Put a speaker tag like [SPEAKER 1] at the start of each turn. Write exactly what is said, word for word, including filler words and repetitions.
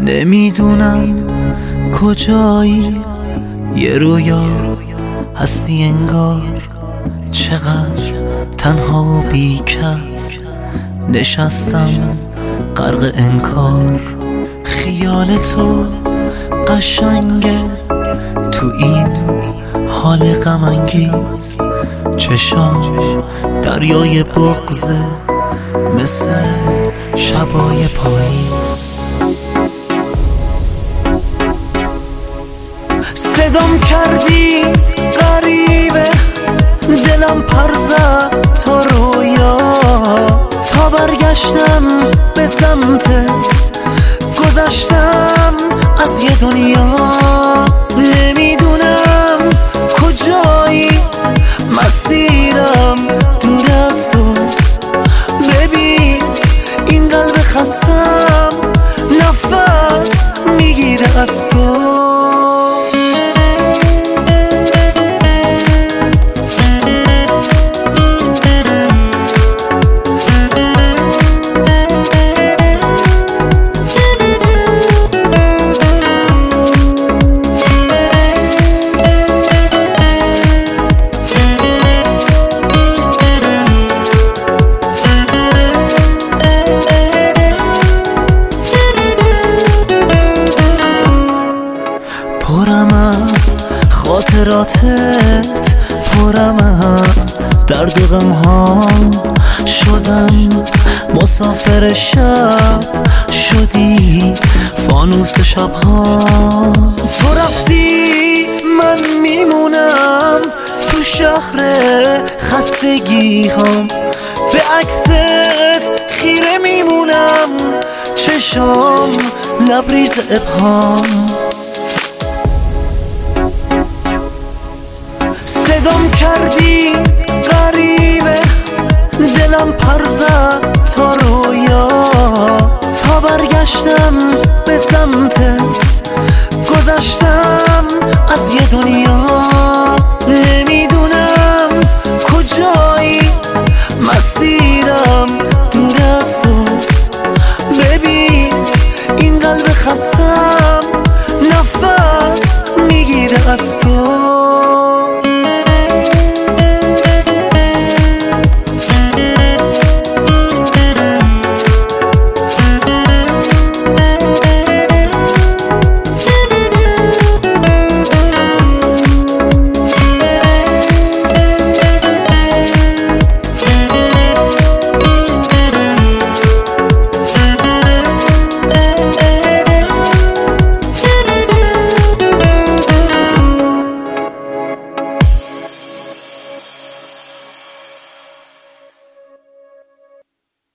[SPEAKER 1] نمیدونم کجایی، یه رویا هستی انگار، چقدر تنها و بیکس نشستم غرق انکار. خیال تو قشنگه تو این حال غم انگیز، چشام دریای بغضه مثل شبای پاییز. صدام کردی غریبه، دلم پر زد تا رویا، تا برگشتم به سمتت گذشتم از یه دنیا. نمیدونم کجایی، مسیرم دور از تو. ببین این قلب خستم نفس میگیره از تو. پرم از خاطراتت، پرم از درد و غم ها، شدم مسافر شب، شدی فانوس شب ها. تو رفتی من میمونم تو شهر خستگی هام، به عکست خیره میمونم، چشام لبریز ابهام. صدام کردی غریبه، دلم پر زد تا رویا، تا برگشتم به سمتت